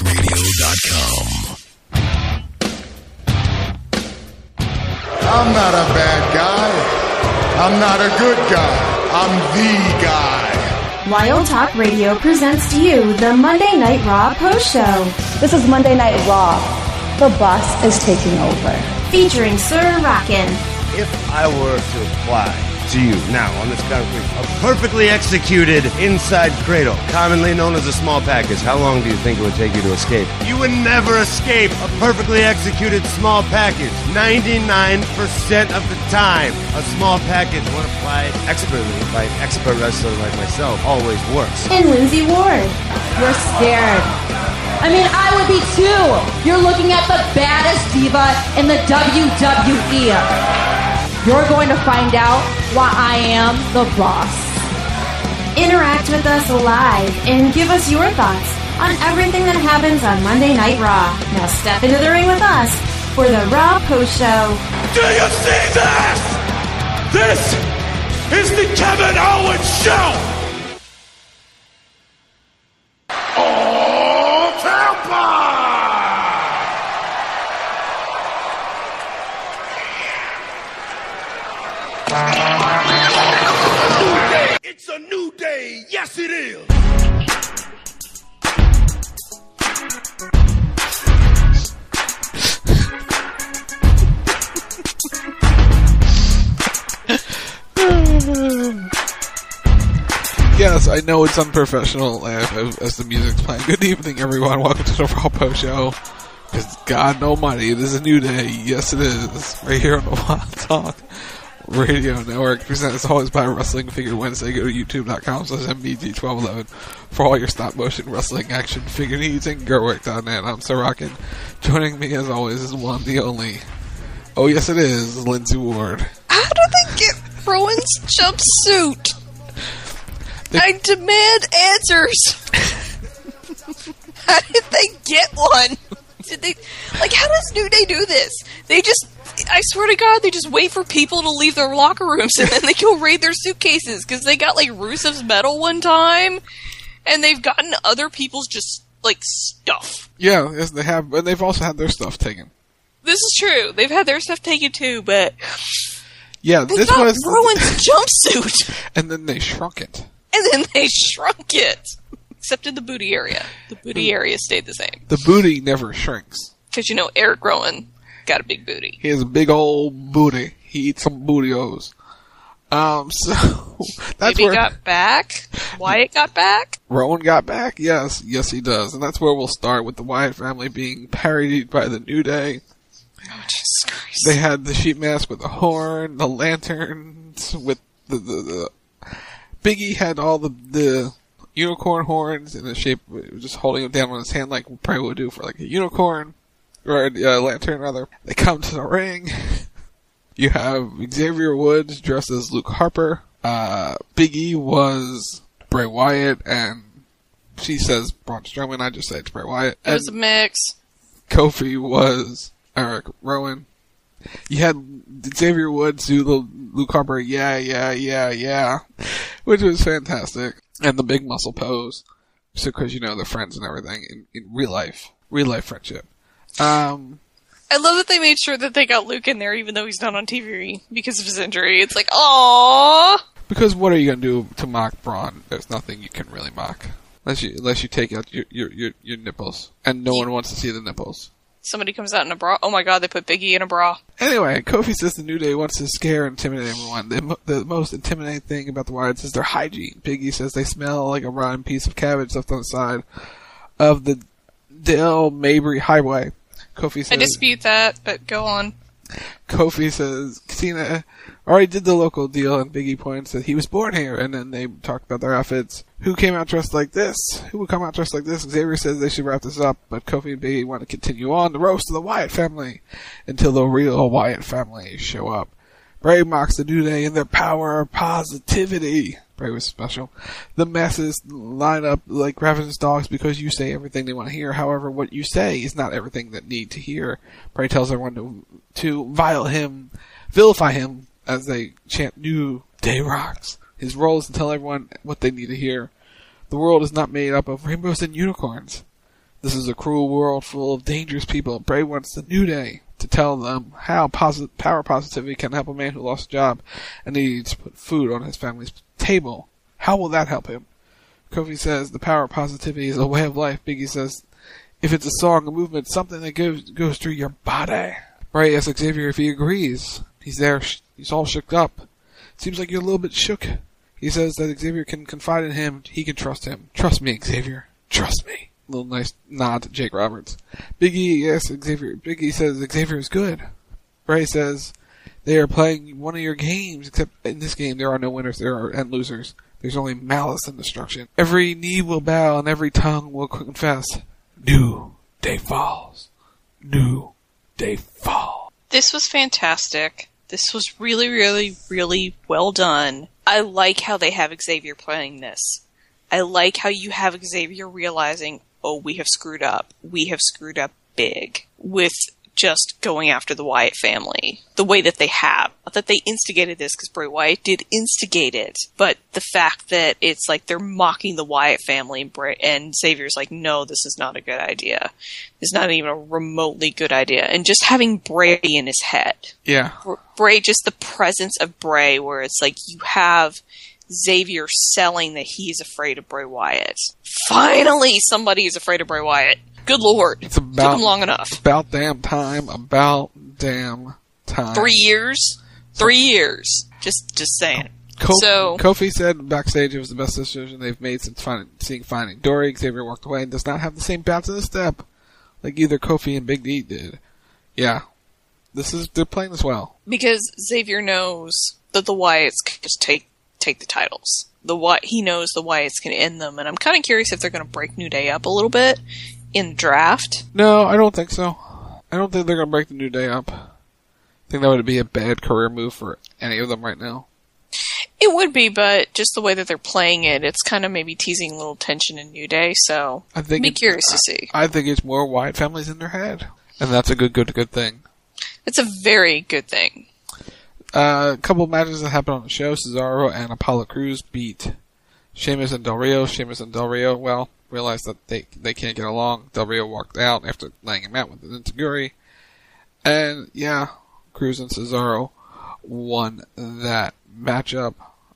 RayonTalkRadio.com. I'm not a bad guy. I'm not a good guy. I'm the guy. Wild Talk Radio presents to you the Monday Night Raw Post Show. This is Monday Night Raw. The boss is taking over. Featuring Sir Rockin'. If I were to apply to you now on this concrete, a perfectly executed inside cradle, commonly known as a small package, how long do you think it would take you to escape? You would never escape a perfectly executed small package. 99% of the time, a small package, when applied expertly by an expert wrestler like myself, always works. And Lindsay Ward. We're scared. I mean, I would be too. You're looking at the baddest diva in the WWE. You're going to find out why I am the boss. Interact with us live and give us your thoughts on everything that happens on Monday Night Raw. Now step into the ring with us for the Raw Post Show. Do you see this? This is the Kevin Owens Show! Oh, Tampa! It's a new day. Yes, it is. Yes, I know it's unprofessional as the music's playing. Good evening, everyone. Welcome to the Raw Post Show. Because God almighty, it is a new day. Yes, it is. Right here on the Wild Talk Radio Network. Presented as always by Wrestling Figure Wednesday. Go to youtube.com/MBG1211 for all your stop motion wrestling action figure needs and Gerwick.net. I'm Sir Rockin'. Joining me as always is one, the only. Oh yes it is, Lindsay Ward. How did they get Rowan's jumpsuit? I demand answers. How did they get one? Did they, like, how does New Day do this? They just, I swear to God, they just wait for people to leave their locker rooms and then they go raid their suitcases because they got, like, Rusev's medal one time and they've gotten other people's just, like, stuff. Yeah, yes, they have, and they've also had their stuff taken. This is true. They've had their stuff taken too, but yeah, they this got was Rowan's jumpsuit. And then they shrunk it. And then they shrunk it. Except in the booty area. The booty area stayed the same. The booty never shrinks. Because, you know, Eric Rowan got a big booty. He has a big old booty. He eats some booty-os. So, that's Maybe where... got back? Wyatt got back? Rowan got back? Yes. Yes, he does. And that's where we'll start with the Wyatt family being parodied by the New Day. Oh, Jesus Christ. They had the sheep mask with the horn, the lanterns with the Biggie had all the unicorn horns in the shape, just holding them down on his hand like Bray would do for like a unicorn, or a lantern rather. They come to the ring. You have Xavier Woods dressed as Luke Harper. Biggie was Bray Wyatt, and she says Braun Strowman. I just say it's Bray Wyatt. It was a mix. Kofi was Eric Rowan. You had Xavier Woods do the Luke Harper, yeah, which was fantastic. And the big muscle pose. So, because, you know, they're friends and everything in real life friendship. I love that they made sure that they got Luke in there even though he's not on TV because of his injury. It's like, aww. Because what are you going to do to mock Braun? There's nothing you can really mock. Unless you take out your nipples. And no one wants to see the nipples. Somebody comes out in a bra. Oh my God, they put Biggie in a bra. Anyway, Kofi says the New Day wants to scare and intimidate everyone. The most intimidating thing about the Wyatts is their hygiene. Biggie says they smell like a rotten piece of cabbage left on the side of the Dale Mabry Highway. Kofi says... I dispute that, but go on. Kofi says Cena already did the local deal, and Biggie points that he was born here, and then they talk about their outfits. Who came out dressed like this? Who would come out dressed like this? Xavier says they should wrap this up, but Kofi and Biggie want to continue on the roast of the Wyatt family until the real Wyatt family show up. Bray mocks the New Day in their power of positivity. Bray was special. The masses line up like ravenous dogs because you say everything they want to hear. However, what you say is not everything that need to hear. Bray tells everyone to vilify him as they chant New Day rocks. His role is to tell everyone what they need to hear. The world is not made up of rainbows and unicorns. This is a cruel world full of dangerous people. Bray wants the New Day to tell them how power positivity can help a man who lost a job and needs to put food on his family's table. How will that help him? Kofi says the power of positivity is a way of life. Biggie says if it's a song, a movement, something that goes through your body. Bray asks Xavier if he agrees. He's there. He's all shook up. Seems like you're a little bit shook. He says that Xavier can confide in him. He can trust him. Trust me, Xavier. Trust me. Little nice nod to Jake Roberts. Biggie asks Xavier. Biggie says Xavier is good. Bray says they are playing one of your games, except in this game there are no winners and losers. There's only malice and destruction. Every knee will bow and every tongue will confess. New Day falls. New Day falls. This was fantastic. This was really, really, really well done. I like how they have Xavier playing this. I like how you have Xavier realizing, oh, we have screwed up. We have screwed up big with just going after the Wyatt family the way that they have. Not that they instigated this, because Bray Wyatt did instigate it, but the fact that it's like they're mocking the Wyatt family, and Xavier's like, no, this is not a good idea. It's not even a remotely good idea. And just having Bray in his head. Yeah. Bray, just the presence of Bray, where it's like you have Xavier selling that he's afraid of Bray Wyatt. Finally, somebody is afraid of Bray Wyatt. Good Lord. Took him long enough. About damn time. 3 years? 3 years. Just saying. Kofi said backstage it was the best decision they've made since seeing Finding Dory. Xavier walked away and does not have the same bounce in the step like either Kofi and Big D did. Yeah. They're playing this well. Because Xavier knows that the Wyatts can just take the titles. He knows the Wyatts can end them, and I'm kind of curious if they're going to break New Day up a little bit in the draft. No, I don't think so. I don't think they're going to break the New Day up. I think that would be a bad career move for any of them right now. It would be, but just the way that they're playing it, it's kind of maybe teasing a little tension in New Day, so I'd be curious to see. I think it's more Wyatt families in their head, and that's a good thing. It's a very good thing. A couple of matches that happened on the show. Cesaro and Apollo Crews beat Sheamus and Del Rio. Sheamus and Del Rio, well, realized that they can't get along. Del Rio walked out after laying him out with an enziguri. And, yeah, Crews and Cesaro won that matchup.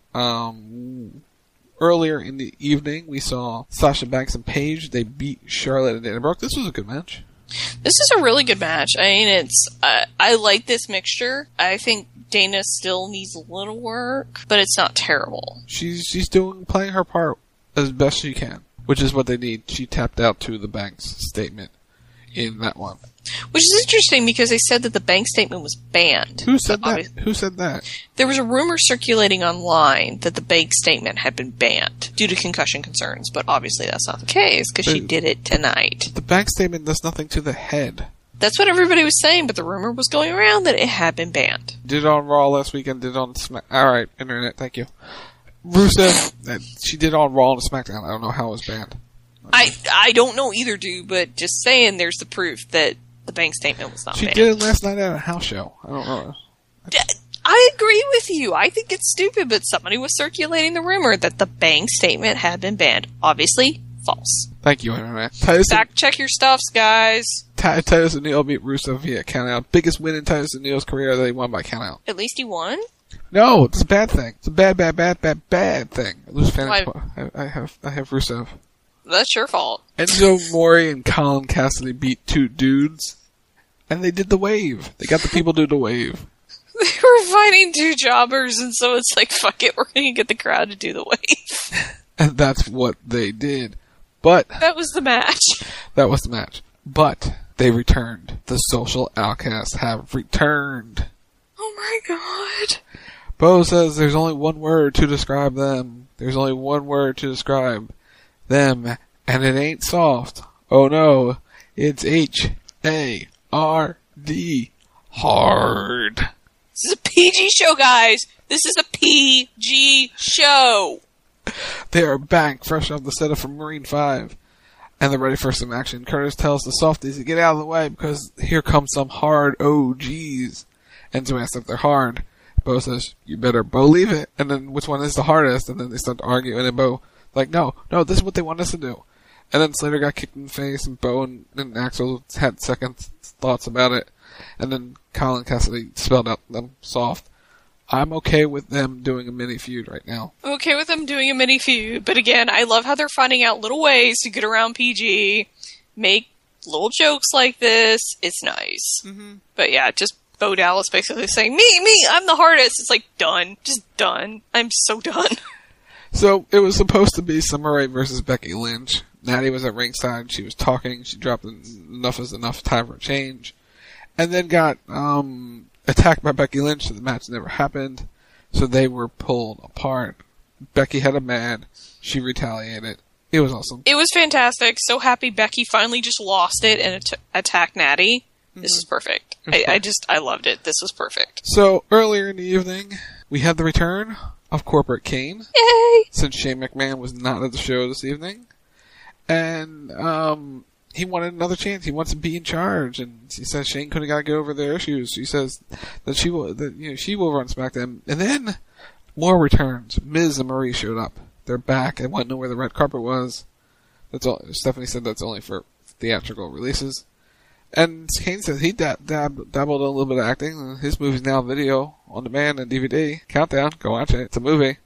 Earlier in the evening, we saw Sasha Banks and Paige. They beat Charlotte and Dana Brooke. This was a good match. This is a really good match. I mean, I like this mixture. I think Dana still needs a little work, but it's not terrible. She's playing her part as best she can, which is what they need. She tapped out to the Banks statement in that one. Which is interesting because they said that the Banks statement was banned. Who said that? Who said that? There was a rumor circulating online that the Banks statement had been banned due to concussion concerns, but obviously that's not the case because she did it tonight. The Banks statement does nothing to the head. That's what everybody was saying, but the rumor was going around that it had been banned. Did it on Raw last weekend, did it on Smack. Alright, Internet, thank you. Rusev, she did it on Raw and SmackDown. I don't know how it was banned. I don't know either, dude, but just saying there's the proof that the Banks statement was not banned. She did it last night at a house show. I don't know. I agree with you. I think it's stupid, but somebody was circulating the rumor that the Banks statement had been banned. Obviously, false. Thank you, Internet. Fact check your stuffs, guys. Titus O'Neil beat Rusev via countout. Biggest win in Titus O'Neil's career that he won by countout. At least he won? No, it's a bad thing. It's a bad thing. I lose fantasy. I have Rusev. That's your fault. Enzo Mori and Colin Cassidy beat two dudes, and they did the wave. They got the people to do the wave. They were fighting two jobbers, and so it's like, fuck it, we're going to get the crowd to do the wave. And that's what they did. But that was the match. That was the match. But they returned. The Social Outcasts have returned. Oh my god. Bo says there's only one word to describe them. There's only one word to describe them, and it ain't soft. Oh no, it's H-A-R-D. Hard. This is a PG show, guys. This is a PG show. They are back, fresh off the setup from Marine 5, and they're ready for some action. Curtis tells the softies to get out of the way because here comes some hard OGs. Enzo asks if they're hard. Bo says, you better believe it. And then which one is the hardest? And then they start to argue, and then Bo like, no, this is what they want us to do. And then Slater got kicked in the face, and Bo and Axel had second thoughts about it. And then Colin Cassidy spelled out them soft. I'm okay with them doing a mini feud right now. I'm okay with them doing a mini feud, but again, I love how they're finding out little ways to get around PG, make little jokes like this. It's nice. Mm-hmm. But yeah, just Bo Dallas basically saying, me, I'm the hardest. It's like, done. Just done. I'm so done. So, it was supposed to be Summer Rae versus Becky Lynch. Natty was at ringside. She was talking. She dropped enough is enough time for a change. And then got, attacked by Becky Lynch, so the match never happened. So they were pulled apart. Becky had a man. She retaliated. It was awesome. It was fantastic. So happy Becky finally just lost it and attacked Natty. Mm-hmm. This is perfect. I loved it. This was perfect. So earlier in the evening, we had the return of Corporate Kane. Yay! Since Shane McMahon was not at the show this evening. And, he wanted another chance. He wants to be in charge, and he says Shane couldn't got to get over their issues. She says that she will run SmackDown, and then more returns. Miz and Marie showed up. They're back. They want to know where the red carpet was. That's all. Stephanie said that's only for theatrical releases. And Kane says he dabbled in a little bit of acting. His movie's now video on demand and DVD. Countdown. Go watch it. It's a movie.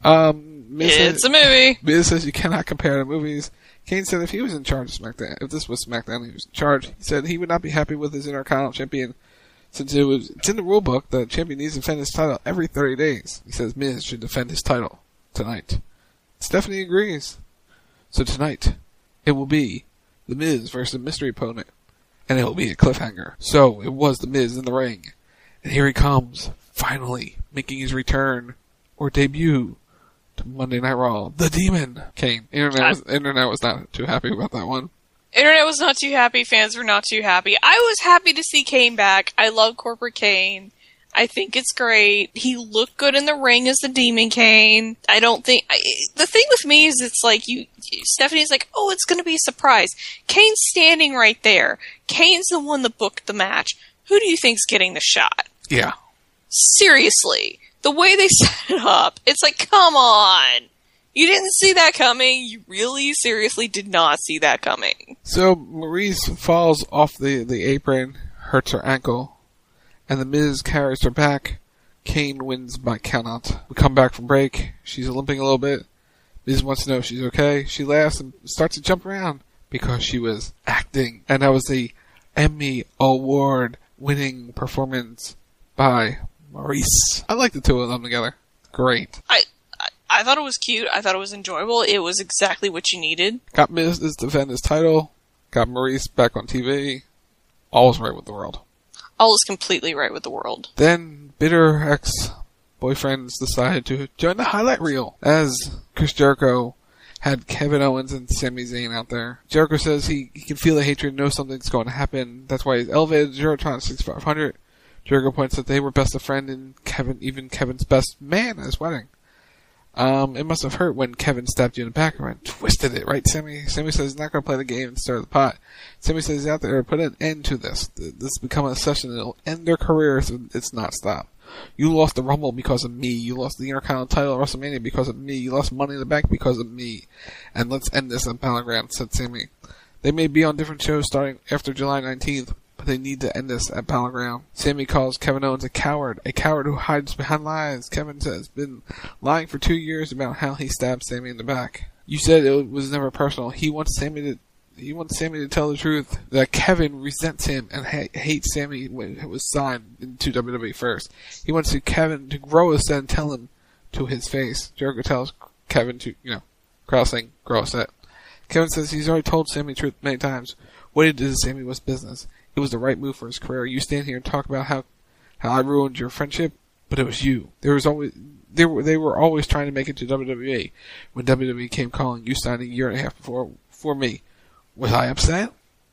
It's a movie. Miz says you cannot compare the movies. Kane said if he was in charge of SmackDown, if this was SmackDown, he was in charge. He said he would not be happy with his Intercontinental Champion since it's in the rule book that the champion needs to defend his title every 30 days. He says Miz should defend his title tonight. Stephanie agrees. So tonight, it will be The Miz versus a mystery opponent, and it will be a cliffhanger. So it was The Miz in the ring, and here he comes, finally making his return or debut to Monday Night Raw, the Demon, Kane. Internet was not too happy about that one. Internet was not too happy. Fans were not too happy. I was happy to see Kane back. I love Corporate Kane. I think it's great. He looked good in the ring as the Demon Kane. I don't think... the thing with me is it's like Stephanie's like, oh, it's going to be a surprise. Kane's standing right there. Kane's the one that booked the match. Who do you think's getting the shot? Yeah. Seriously. The way they set it up, it's like, come on. You didn't see that coming. You really, seriously did not see that coming. So, Maurice falls off the apron, hurts her ankle, and the Miz carries her back. Kane wins by countout. We come back from break. She's limping a little bit. Miz wants to know if she's okay. She laughs and starts to jump around because she was acting. And that was the Emmy Award-winning performance by Maurice. I like the two of them together. Great. I thought it was cute. I thought it was enjoyable. It was exactly what you needed. Got Miz to defend his title. Got Maurice back on TV. All is right with the world. All is completely right with the world. Then, bitter ex-boyfriends decided to join the highlight reel as Chris Jericho had Kevin Owens and Sami Zayn out there. Jericho says he can feel the hatred, knows something's going to happen. That's why he's elevated Jericho 6500. Jericho points that they were best of friend and even Kevin's best man at his wedding. It must have hurt when Kevin stabbed you in the back and twisted it, right, Sammy? Sammy says he's not going to play the game and stir the pot. Sammy says he's out there to put an end to this. This has become a session that will end their career if it's not stopped. You lost the Rumble because of me. You lost the Intercontinental title at WrestleMania because of me. You lost Money in the Bank because of me. And let's end this at Battleground, said Sammy. They may be on different shows starting after July 19th, but they need to end this at Battleground. Sammy calls Kevin Owens a coward who hides behind lies. Kevin says been lying for 2 years about how he stabbed Sammy in the back. You said it was never personal. He wants Sammy to tell the truth that Kevin resents him and hates Sammy when it was signed into WWE first. He wants Kevin to grow a set and tell him to his face. Jericho tells Kevin to, crossing, grow a set. Kevin says he's already told Sammy the truth many times. What he did to Sammy was business. It was the right move for his career. You stand here and talk about how I ruined your friendship, but it was you. They were always trying to make it to WWE. When WWE came calling, you signed a year and a half before me. Was I upset?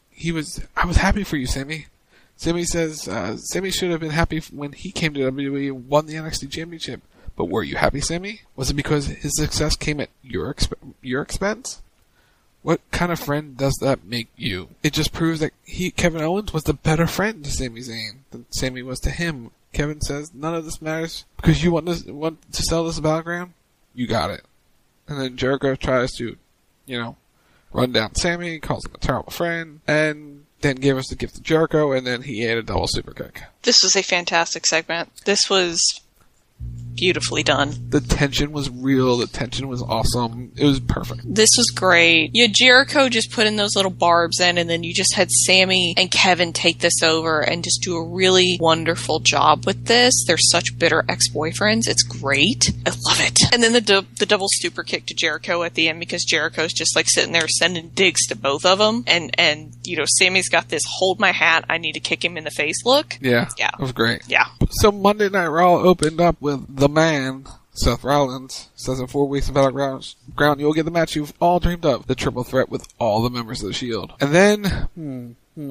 I was happy for you, Sammy. Sammy says Sammy should have been happy when he came to WWE and won the NXT Championship. But were you happy, Sammy? Was it because his success came at your expense? What kind of friend does that make you? It just proves that Kevin Owens was the better friend to Sami Zayn than Sammy was to him. Kevin says, none of this matters because you want to sell this Battleground? You got it. And then Jericho tries to, run down Sammy, calls him a terrible friend, and then gave us the gift of Jericho, and then he ate a double super kick. This was a fantastic segment. This was beautifully done. The tension was real. The tension was awesome. It was perfect. This was great. You had Jericho just put in those little barbs in, and then you just had Sammy and Kevin take this over and just do a really wonderful job with this. They're such bitter ex-boyfriends. It's great. I love it. And then the double super kick to Jericho at the end, because Jericho's just like sitting there sending digs to both of them. And you know, Sammy's got this hold my hat, I need to kick him in the face look. Yeah. Yeah. It was great. Yeah. So Monday Night Raw opened up with the man, Seth Rollins, says in 4 weeks of Battleground, you'll get the match you've all dreamed of, the triple threat with all the members of the Shield. And then,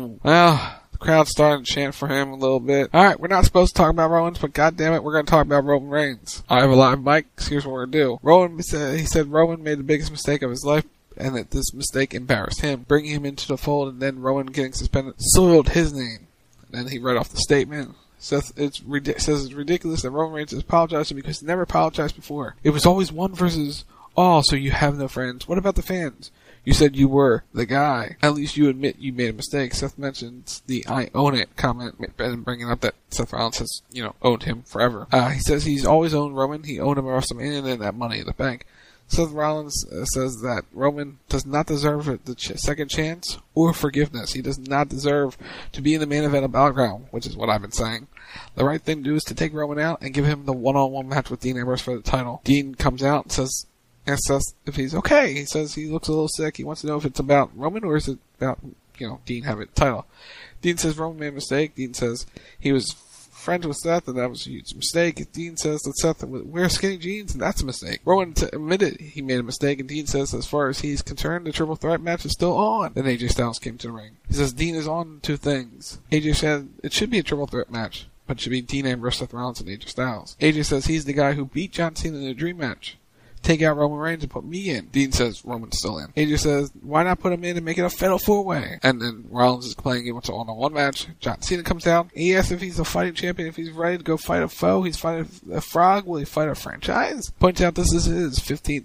well, the crowd started to chant for him a little bit. Alright, we're not supposed to talk about Rollins, but goddammit, we're going to talk about Roman Reigns. I have a live mic, here's what we're going to do. He said Roman made the biggest mistake of his life, and that this mistake embarrassed him. Bringing him into the fold and then Roman getting suspended soiled his name. And then he read off the statement. Says it's ridiculous that Roman Reigns is apologizing because he never apologized before. It was always one versus all, so you have no friends. What about the fans? You said you were the guy. At least you admit you made a mistake. Seth mentions the I own it comment and bringing up that Seth Rollins has, owned him forever. He says he's always owned Roman. He owned him at WrestleMania and then that Money in the Bank. Seth Rollins says that Roman does not deserve the second chance or forgiveness. He does not deserve to be in the main event of Battleground, which is what I've been saying. The right thing to do is to take Roman out and give him the one-on-one match with Dean Ambrose for the title. Dean comes out and asks us if he's okay. He says he looks a little sick. He wants to know if it's about Roman or is it about, Dean having the title. Dean says Roman made a mistake. Dean says he was friends with Seth, and that was a huge mistake. Dean says that Seth wears skinny jeans, and that's a mistake. Roman admitted he made a mistake, and Dean says as far as he's concerned, the triple threat match is still on. Then AJ Styles came to the ring. He says Dean is on 2 things. AJ said it should be a triple threat match, but it should be Dean Ambrose, Seth Rollins, and AJ Styles. AJ says he's the guy who beat John Cena in a dream match. Take out Roman Reigns and put me in. Dean says Roman's still in. AJ says, why not put him in and make it a fatal 4-way? And then Rollins is playing, he wants an one-on-one match. John Cena comes out. He asks if he's a fighting champion, if he's ready to go fight a foe. He's fighting a frog. Will he fight a franchise? Points out this is his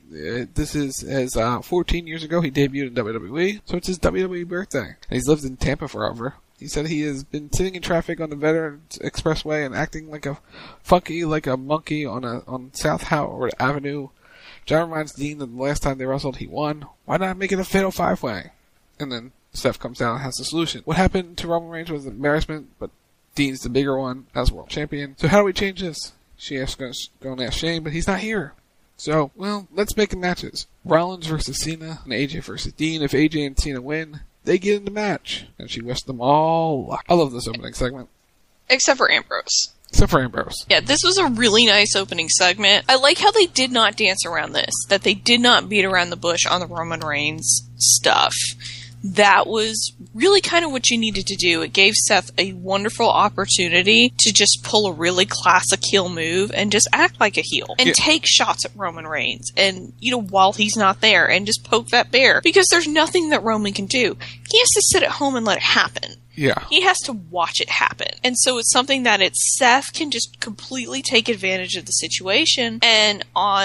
14 years ago he debuted in WWE, so it's his WWE birthday. And he's lived in Tampa forever. He said he has been sitting in traffic on the Veterans Expressway and acting like a monkey on South Howard Avenue. John reminds Dean that the last time they wrestled, he won. Why not make it a fatal 5-way? And then Steph comes down and has the solution. What happened to Roman Reigns was an embarrassment, but Dean's the bigger one as world champion. So how do we change this? She asks, going to ask Shane, but he's not here. So, well, let's make the matches. Rollins versus Cena and AJ versus Dean. If AJ and Cena win, they get in the match. And she wished them all luck. I love this opening segment. Except for Ambrose. Except for Ambrose. Yeah, this was a really nice opening segment. I like how they did not dance around this. That they did not beat around the bush on the Roman Reigns stuff. That was really kind of what you needed to do. It gave Seth a wonderful opportunity to just pull a really classic heel move and just act like a heel. And take shots at Roman Reigns. And, while he's not there. And just poke that bear. Because there's nothing that Roman can do. He has to sit at home and let it happen. Yeah. He has to watch it happen. And so it's something that Seth can just completely take advantage of the situation and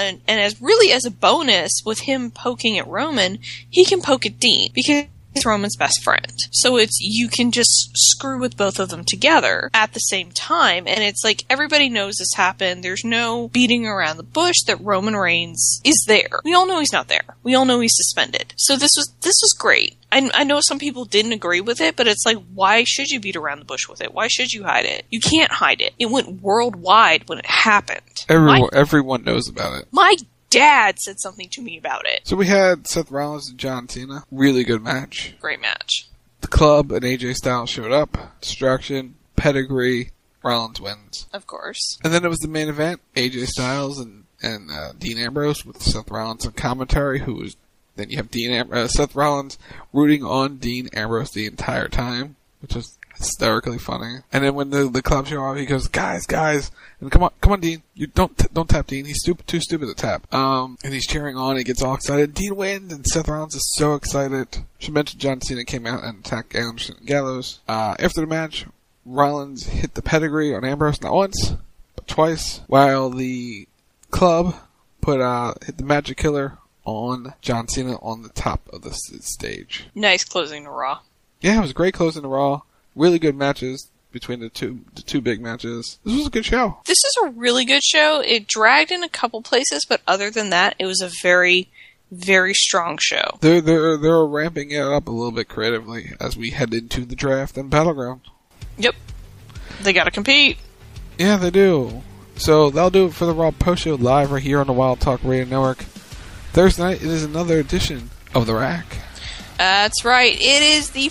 as a bonus with him poking at Roman, he can poke at Dean because he's Roman's best friend. So you can just screw with both of them together at the same time. And it's like everybody knows this happened. There's no beating around the bush that Roman Reigns is there. We all know he's not there. We all know he's suspended. So this was great. I know some people didn't agree with it, but it's like, why should you beat around the bush with it? Why should you hide it? You can't hide it. It went worldwide when it happened. Everyone knows about it. My dad said something to me about it. So we had Seth Rollins and John Cena. Really good match. Great match. The Club and AJ Styles showed up. Distraction, pedigree, Rollins wins. Of course. And then it was the main event, AJ Styles and Dean Ambrose with Seth Rollins on commentary, then you have Seth Rollins rooting on Dean Ambrose the entire time, which was hysterically funny. And then when the Club show up, he goes, guys, and come on, Dean, you don't tap Dean. He's too stupid to tap. And he's cheering on. He gets all excited. Dean wins, and Seth Rollins is so excited. Should mention John Cena came out and attacked Anderson and Gallows. After the match, Rollins hit the pedigree on Ambrose not once, but twice, while the Club hit the Magic Killer on John Cena on the top of the stage. Nice closing to Raw. Yeah, it was a great closing to Raw. Really good matches between the two big matches. This was a good show. This is a really good show. It dragged in a couple places, but other than that, it was a very, very strong show. They're ramping it up a little bit creatively as we head into the draft and Battleground. Yep. They gotta compete. Yeah, they do. So that'll do it for the Raw Post Show live right here on the Wild Talk Radio Network. Thursday night, it is another edition of The Rack. That's right. It is the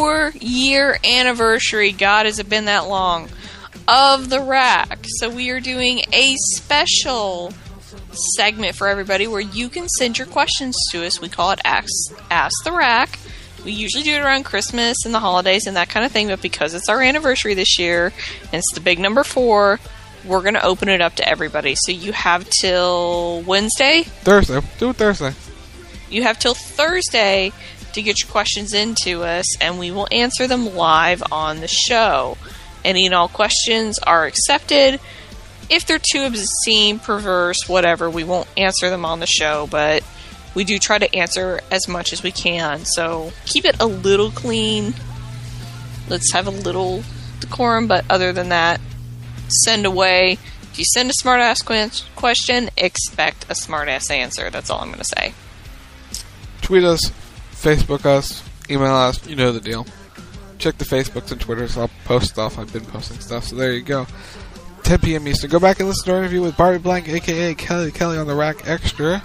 4-year anniversary, God, has it been that long, of The Rack. So we are doing a special segment for everybody where you can send your questions to us. We call it Ask The Rack. We usually do it around Christmas and the holidays and that kind of thing, but because it's our anniversary this year, and it's the big number 4, we're going to open it up to everybody. So you have till Wednesday? Thursday. Do it Thursday. You have till Thursday to get your questions into us, and we will answer them live on the show. Any and all questions are accepted. If they're too obscene, perverse, whatever, we won't answer them on the show, but we do try to answer as much as we can. So keep it a little clean. Let's have a little decorum, but other than that, send away. If you send a smart-ass question, expect a smart-ass answer. That's all I'm going to say. Tweet us, Facebook us, email us, you know the deal. Check the Facebooks and Twitters. I'll post stuff. I've been posting stuff, so there you go. 10 p.m. Eastern. Go back and listen to our interview with Barbie Blank, a.k.a. Kelly on the Rack Extra.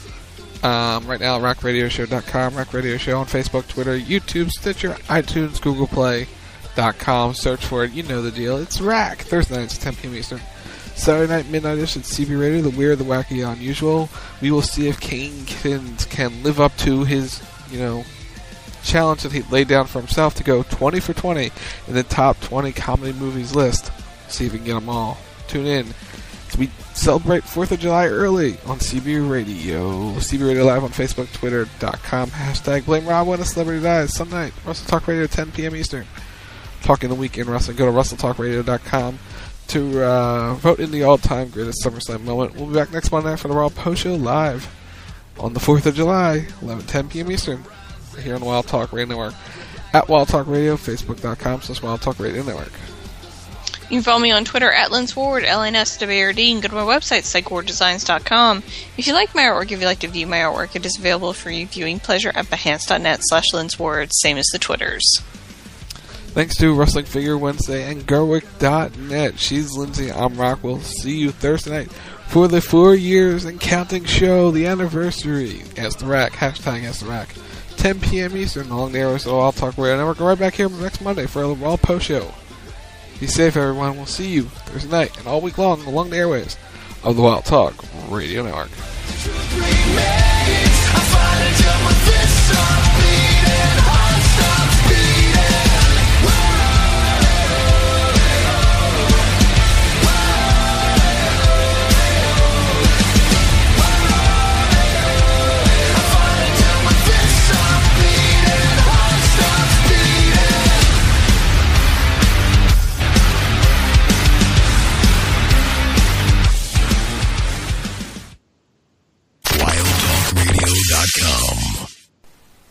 Right now, rackradioshow.com, Rack Radio Show on Facebook, Twitter, YouTube, Stitcher, iTunes, Google Play.com. Search for it. You know the deal. It's Rack. Thursday nights at 10 p.m. Eastern. Saturday night, midnight-ish at CB Radio, the weird, the wacky, the unusual. We will see if Kane can live up to his, challenge that he laid down for himself to go 20 for 20 in the top 20 comedy movies list. See if we can get them all. Tune in as we celebrate 4th of July early on CB Radio. CB Radio Live on Facebook, Twitter.com. # Blame Rob when a celebrity dies. Some night. Russell Talk Radio, 10 p.m. Eastern. Talking the weekend wrestling. Go to WrestleTalkRadio.com to vote in the all-time greatest SummerSlam moment. We'll be back next Monday for the Raw Post Show live on the 4th of July, 10 p.m. Eastern, here on the Wild Talk Radio Network. At Wild Talk Radio, Facebook.com/Wild Talk Radio Network. You can follow me on Twitter at Lynn Sword, LNSWRD, and go to my website, PsychWardDesigns.com. If you like my artwork, if you like to view my artwork, it is available for your viewing pleasure at Behance.net/LynnSword, same as the Twitters. Thanks to Wrestling Figure Wednesday and Gerwick.net. She's Lindsay, I'm Rock. We'll see you Thursday night for the 4 years and counting show, the anniversary. Ask the Rack, # Ask the Rack. 10 p.m. Eastern, along the hours of All Talk Radio Network. Right back here next Monday for a Raw Post Show. Be safe, everyone. We'll see you Thursday night and all week long along the airwaves of the Wild Talk Radio Network.